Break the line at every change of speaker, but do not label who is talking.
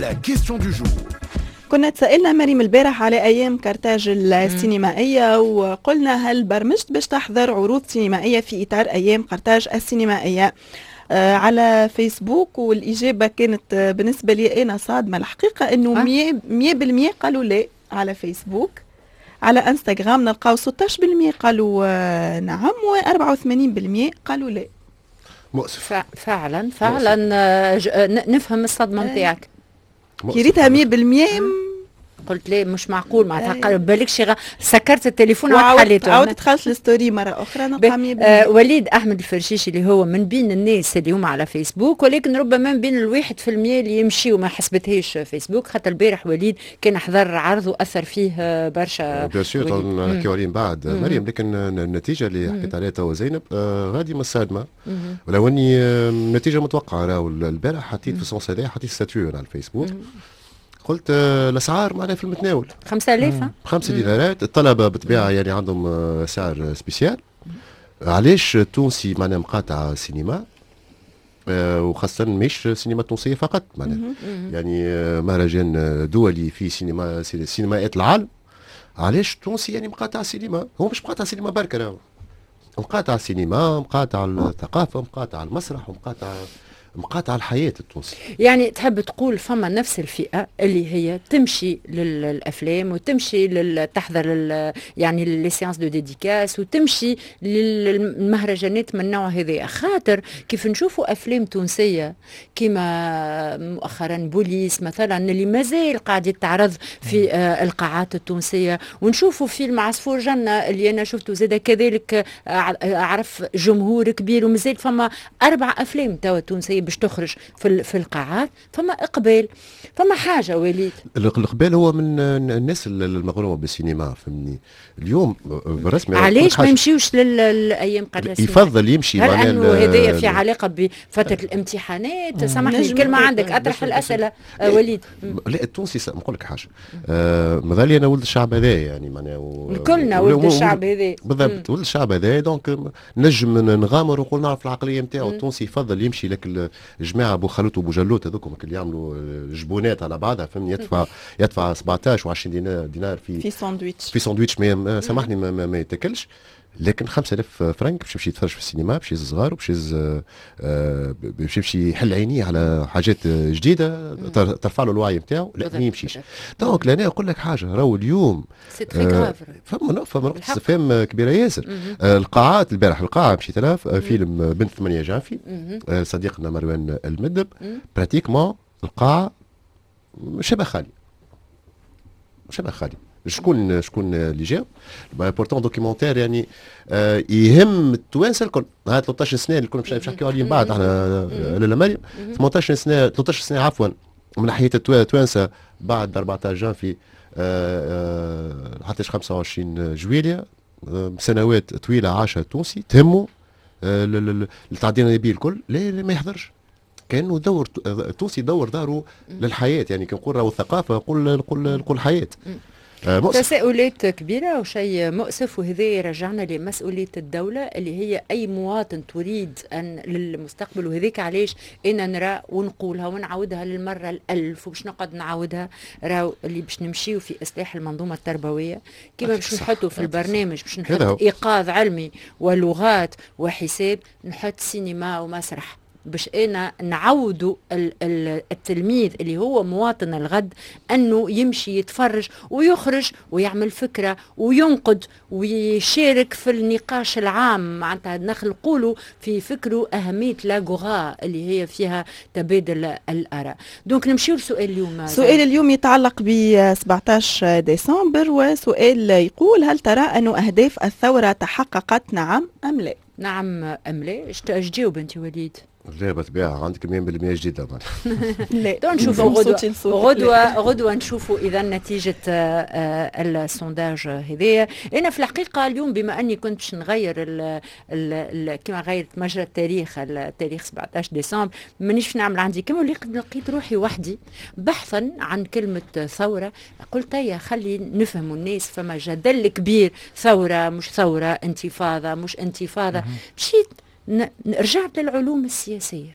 la question du jour.
كنا تسألنا مريم البارح على أيام كارتاج السينمائية وقلنا هل برمجت باش تحضر عروض سينمائية في إطار أيام كارتاج السينمائية على فيسبوك؟ والإجابة كانت بالنسبة لي أنا صادمة الحقيقة أنه 100% قالوا لا على فيسبوك. على انستغرام نلقاو 16% قالوا نعم و84% قالوا لا.
مؤسف فعلا نفهم الصدمة نتاعك.
كي ريتها 100%
قلت ليه مش معقول معناتها بالكش سكرت التليفون
وعاودت دخلت الستوري مرة أخرى نلقى
100%. وليد أحمد الفرشيشي اللي هو من بين الناس اللي هم على فيسبوك، ولكن ربما من بين 1% اللي يمشي وما حسبتهاش فيسبوك. خاطر البارح وليد كان حضر عرض وأثر فيه برشا.
بيان سور نحكيو عليه من بعد مريم، لكن النتيجة اللي حكيت عليها توا زينب غادي من الصدمة، ولو أني النتيجة متوقعة. راهو البارح حطيت في السونس هذايا حطيت ستاتيو على الفيسبوك، قلت الاسعار معناها في المتناول
5000
5 دينارات. الطلبه بالطبيعه يعني عندهم سعر سبيسيال. علاش التونسي معناها مقاطع سينما، وخاصه مش سينما تونسيه فقط معناها يعني مهرجان دولي في سينمائيات العالم. علاش التونسي يعني مقاطع سينما؟ هو مش مقاطع سينما برك، راهو مقاطع سينما، مقاطع الثقافه، مقاطع المسرح، مقاطع الحياة التونسية.
يعني تحب تقول فما نفس الفئة اللي هي تمشي للأفلام وتمشي تحضر يعني لي سيانس دو ديديكاس وتمشي للمهرجانات من النوع هذا. خاطر كيف نشوفوا أفلام تونسية كما مؤخرا بوليس مثلا اللي مازال قاعد يتعرض في القاعات التونسية، ونشوفوا فيلم عصفور جنة اللي أنا شفته زاد كذلك أعرف جمهور كبير، ومازال فما 4 أفلام توا تونسية باش تخرج في القاعات. فما اقبال، فما حاجه. وليد
الاقبال هو من الناس المغرومه بالسينما، فهمني اليوم بالرسمي.
علاش ما يمشيوش للايام قرص؟
يفضل يمشي
معناها انه هذايا في علاقه بفتره الامتحانات. سامحني الكلمه عندك، اطرح الاسئله. وليد
لا التونسي نقول لك حاجه، مازال انا ولد الشعب هذا يعني معناها
كلنا ولد الشعب هذا
بالضبط، ولد الشعب هذا. دونك نجم نغامر ونقول نعرف العقليه نتاعو. التونسي يفضل يمشي لك الجماعه ابو خلوت وابو جلوت هذوكم اللي يعملوا جبونات على بعضها، فهمني، يدفع 17 و20 دينار في ساندويتش سامحني ما يتاكلش. لكن 5000 فرنك باش يمشي يتفرج في السينما، باش يهز صغار، باش يمشي يحل عينيه على حاجات جديده ترفع له الوعي نتاعو. لا ما يمشيش. دونك انا نقول لك حاجه، راهو اليوم فما نقطه استفهام كبيره ياسر. القاعات البارح القاعه مشيت لها فيلم بنت 8 جانفي صديقنا مروان المدب، براتيكمون القاعه شبه خالي. شكون اللي جاو؟ بورتون دوكيومونتير يعني يهم التوانسه الكل. 13 سنه اللي كنا باش نحكيو عليهم بعد احنا لاله مريم. 13 سنه عفوا من ناحيه التوانسه بعد 14 جانفي حتى 25 جويليا. سنوات طويله عاشها التونسي تهمه التعديل النبي الكل. لا ما يحضرش. كانه دور التونسي دور داره للحياه، يعني كنقول راهو الثقافه نقول حياه.
تساؤلات كبيرة وشيء مؤسف، وهذا يرجعنا لمسؤولية الدولة اللي هي أي مواطن تريد أن للمستقبل. وهذيك علاش أنا نرى ونقولها ونعودها للمرة الألف وباش نقعد نعودها، راو اللي باش نمشيو في إصلاح المنظومة التربوية كما باش نحطوا في البرنامج، باش نحط إيقاظ علمي ولغات وحساب، نحط سينما ومسرح باش انا نعودوا التلميذ اللي هو مواطن الغد انه يمشي يتفرج ويخرج ويعمل فكره وينقد ويشارك في النقاش العام. معناتها نقولوا في فكره اهميه لاغوغا اللي هي فيها تبادل الاراء. دونك نمشيو لسؤال اليوم.
سؤال اليوم يتعلق ب 17 ديسمبر، وسؤال يقول: هل ترى أن أهداف الثوره تحققت، نعم ام لا؟
نعم ام لا؟ ايش تجاوب انت وليد؟
لا بالطبيعة عندك 100% جديدة.
لا نشوفوا غدوة نشوفوا إذا نتيجة السونداج هذايا. أنا في الحقيقة اليوم بما أني كنت باش نغير كما غيرت مجرى التاريخ 17 ديسمبر، مانيش نعمل عندي كما لقيت روحي وحدي بحثا عن كلمة ثورة. قلت يا خلي نفهموا الناس، فما جدل كبير، ثورة مش ثورة، انتفاضة مش انتفاضة. مشيت رجعت للعلوم السياسية.